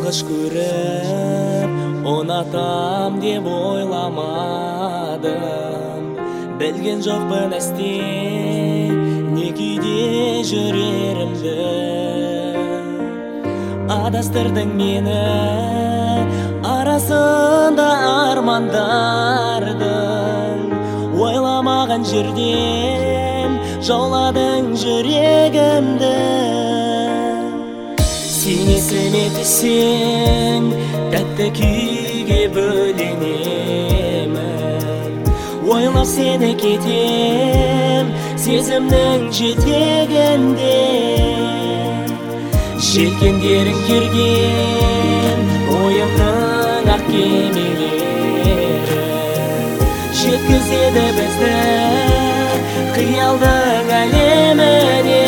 Алғаш көріп, ұнатам деп ойламадым. Білген жоқпын әсте, не күйде жүрерімді. Адастырдың мені, арасында армандардың. Ойламаған жерден жауладың жүрегімді. Сен есіме түсең, тәтті күйге бөленемін. Ойлап сені кетем, сезімнің жетегінде. Желкендерің керген, ойымның ақ кемелері. Жеткізеді бізді қиялдың әлеміне.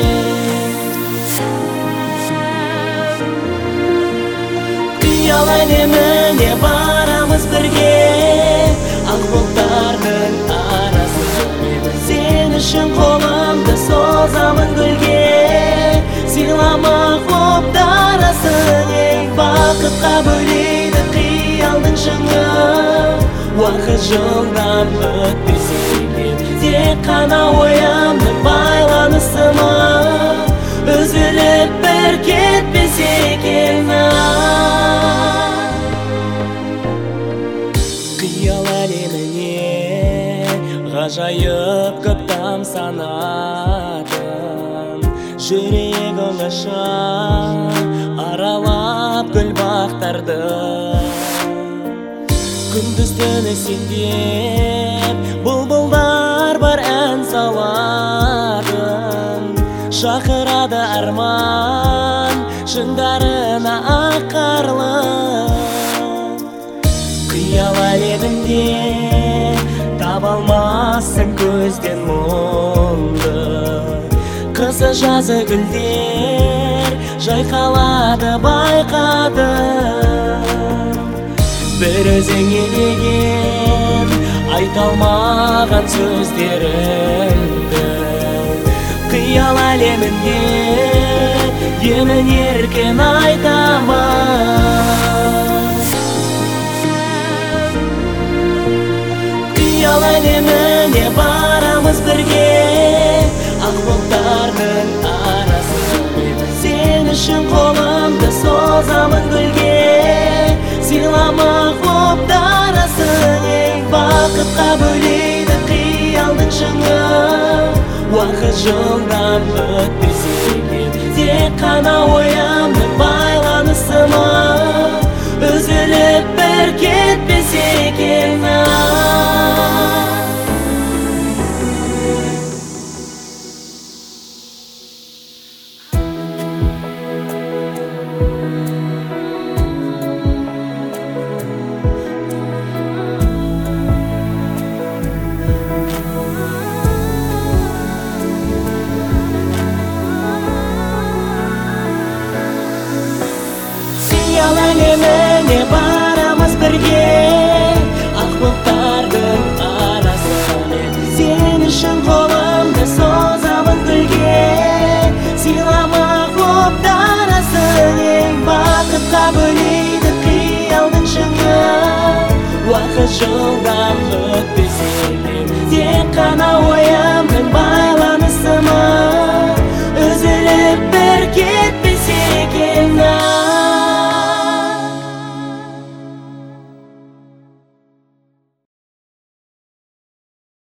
Қиял әлеміне барамыз бірге, ақ бұлттардың арасымен. Сен үшін қолымды созамын гүлге, сыйламақ боп дарасын ең. Бақытқа бөлейді қиялдың шыңы, уақыт жылдам өтпесе екен. Тек қана ойымның байланысымы, үзіліп бір кетпесе екен. Қиял әлеміне ғажайып көп тамсанатын, жүрек оңаша аралап гүл бақтарды. Күндіз түні сендеп бұлбұлдар бар ән салатын. Шақырады арман шыңдарына аққарлы. Қиял әлемінде таба алмассың көзден мұңды. Қысы жазы гүлдер жайқалады байқадым. Бір өзің елеген айта алмаған сөздеріңді. Қиял әлемінде емін еркен айтамын. Қиял әлеміне барамыз бірге, ақ бұлттардың арасымен. Сен үшін қолымды созамын гүлге, сыйламақ боп дарасын ең. Бақытқа бөлейді қиялдың шыңы, уақыт жылдам өтпесе екен. Тек қана ойымның байланысымы, үзіліп бір кетпесе екен. Қиял әлеміне барамыз бірге, ақ бұлттардың арасымен. Сен үшін қолымды созамын гүлге, сыйламақ боп дарасын ең. Бақытқа бөлейді қиялдың шыңы, уақыт жылдам өтпесе